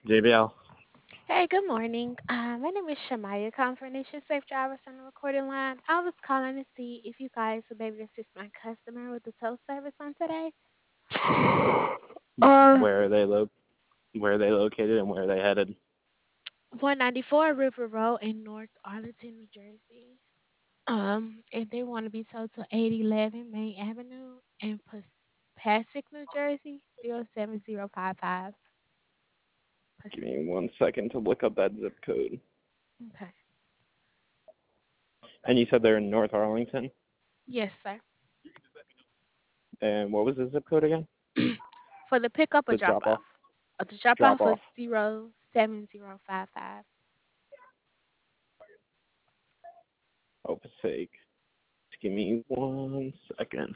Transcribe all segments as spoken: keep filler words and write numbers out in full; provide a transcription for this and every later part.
J B L. Hey, good morning. Uh, my name is Shamaya, Confirmation Safe Drivers on the recording line. I was calling to see if you guys would be able to assist my customer with the tow service on today. Uh, Where are they lo- Where are they located and where are they headed? one ninety-four River Road in North Arlington, New Jersey. Um, and they want to be towed to eight eleven Main Avenue in Passaic, New Jersey, zero seven zero five five. Give me one second to look up that zip code. Okay. And you said they're in North Arlington. Yes, sir. And what was the zip code again? For the pickup or The drop drop off. off? Uh, the drop Drop off off. was zero seven zero five five. Oh, Passaic. Just give me one second.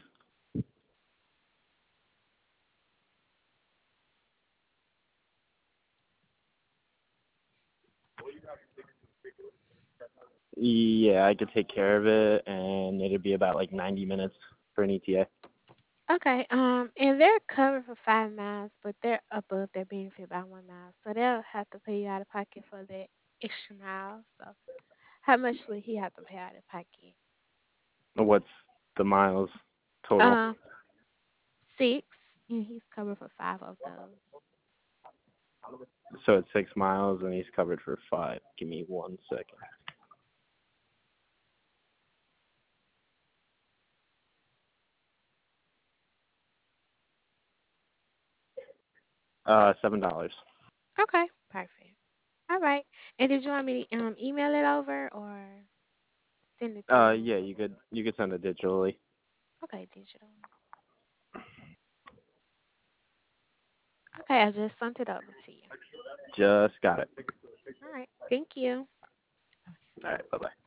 Yeah, I could take care of it, and it'd be about like ninety minutes for an E T A. Okay, um, and they're covered for five miles, but they're above their benefit by one mile, so they'll have to pay you out of pocket for that extra mile. So, how much would he have to pay out of pocket? What's the miles total? Um, six, and he's covered for five of those. So it's six miles, and he's covered for five. Give me one second. Uh, seven dollars. Okay, perfect. All right. And did you want me to um email it over or send it Uh, through? yeah, you could you could send it digitally. Okay, digital. Okay, I just sent it over to you. Just got it. All right. Thank you. All right, bye bye.